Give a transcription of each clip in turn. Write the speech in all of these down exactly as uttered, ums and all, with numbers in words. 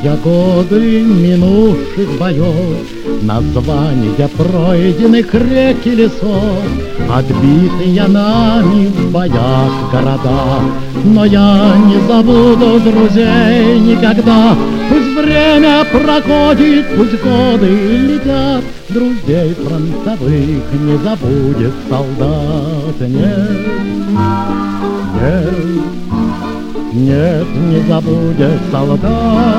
я годы минувших боев, названия пройденных рек и лесов, отбитые нами в боях города. Но я не забуду друзей никогда. Пусть время проходит, пусть годы летят, друзей фронтовых не забудет солдат. Нет, нет, нет, не забудет солдат.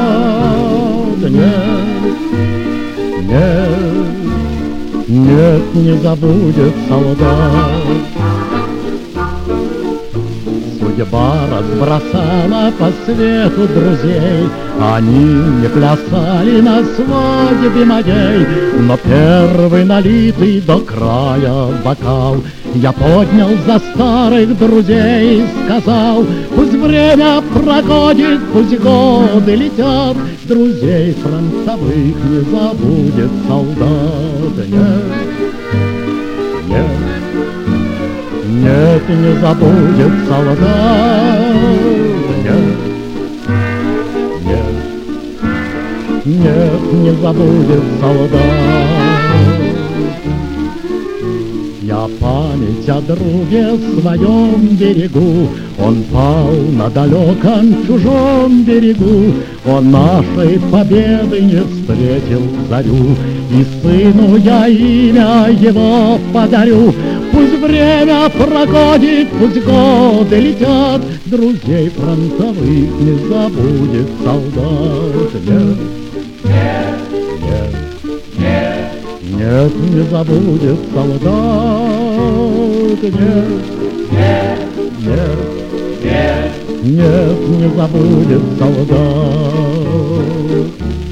Нет, нет, нет, не забудет солдат. Судьба разбросала по свету друзей, они не плясали на свадьбе моей, но первый налитый до края бокал я поднял за старых друзей, сказал: пусть время проходит, пусть годы летят, друзей фронтовых не забудет солдат. Нет, нет, нет, не забудет солдат. Нет, нет, нет, не забудет солдат. Я память о друге своем берегу, он пал на далеком чужом берегу, он нашей победы не встретил зарю, и сыну я имя его подарю. Пусть время проходит, пусть годы летят, друзей фронтовых не забудет солдат. Нет, нет, нет, нет, не забудет солдат. Нет, нет, нет, нет, не забудет солдат.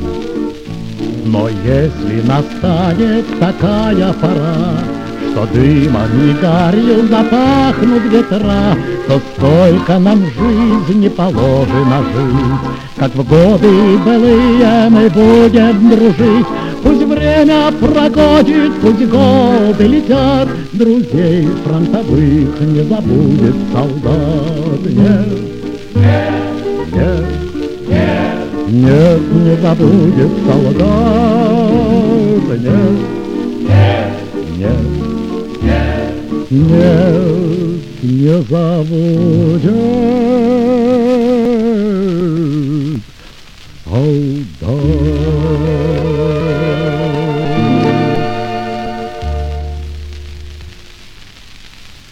Но если настанет такая пора, что дымом и гарью запахнут ветра, то сколько нам в жизни положено жить, как в годы былые мы будем дружить. Пусть время проходит, пусть годы летят, друзей фронтовых не забудет солдат. Нет, нет, нет, нет, не забудет солдат. Нет, нет, нет, нет, не забудет.